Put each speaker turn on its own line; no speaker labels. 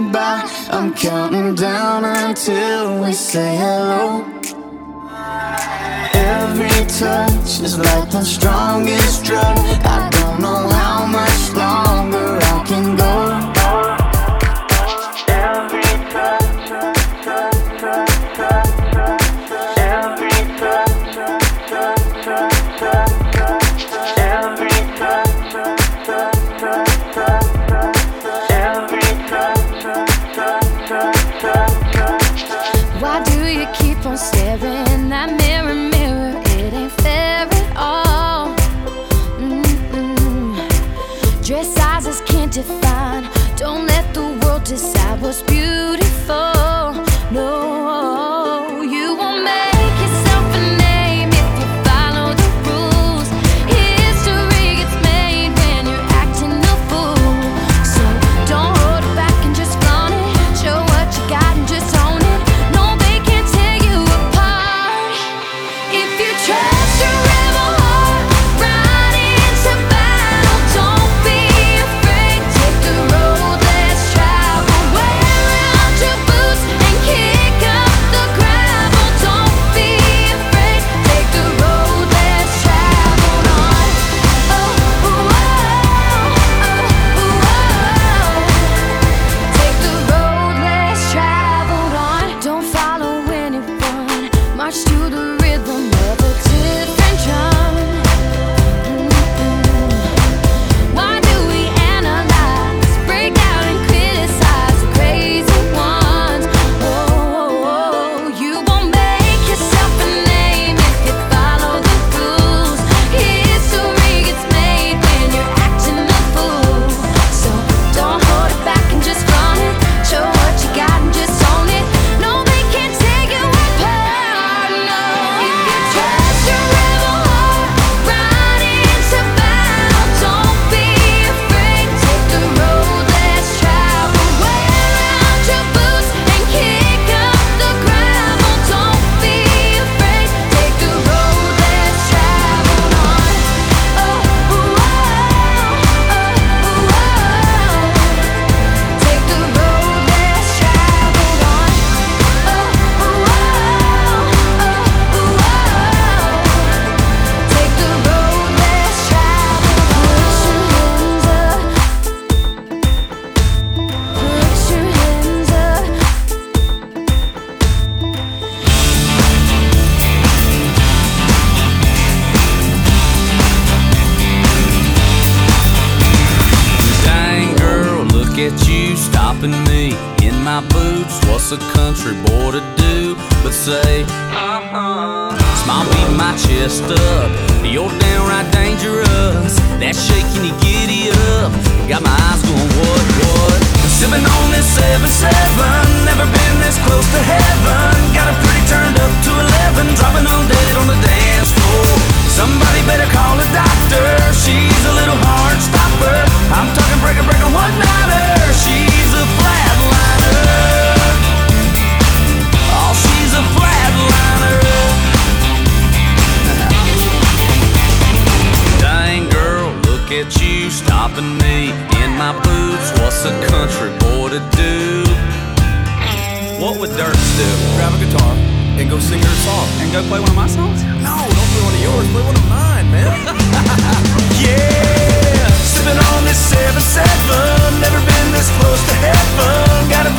goodbye. I'm counting down until we say hello. Every touch is like the strongest drug. I don't know how much longer I can go. Every touch, every touch, every touch.
Why do you keep on staring in that mirror, mirror? It ain't fair at all. Dress sizes can't define. Don't let the world decide what's beautiful. No, you won't make yourself a name if you follow the rules. History gets made when you're acting a fool. So don't hold it back and just flaunt it. Show what you got and just own it. No, they can't tear you apart. If you trust your rebel heart, ride into battle. Don't be afraid. Take the road less traveled. Wear out your boots and kick up the gravel. Don't be afraid. Take the road less traveled on. Take the road less traveled on. Don't follow anyone. March to the rhythm of a different drum. Why do we analyze, break out and criticize the crazy ones? Oh, you won't make yourself a name if you follow the rules. History gets made when you're acting a fool. So don't hold it back and just flaunt it. Show what you got and just own it. No, they can't tear you apart. No, if you trust your rebel heart, ride into battle. Don't be afraid. Take the road less traveled. Wear out your boots and kick up the gravel. Don't be afraid. Take the road less traveled on. Take the road less traveled on. Take the road less
Dang girl, look at you stopping me in my boots. What's a country boy to do but say, Smile beat my chest up. You're downright dangerous. That shaking you giddy up. Got my eyes going, what? Sipping on this 7-7. Never been this close to heaven. Got it pretty turned up to 11. Dropping on dead on the dance floor. Somebody better call a doctor. She's a little hard stopper. I'm talking breaker, one-nighter. She's a flatliner. Oh, she's a flatliner. Dang girl, look at you stopping me in my boots. What's a country boy to do? What would Dirks do?
Grab a guitar and go sing her a song.
And go play one of my songs?
No, don't play one of yours, play one of mine, man. Yeah, sipping on this 7-7. Never been this close to heaven. Got a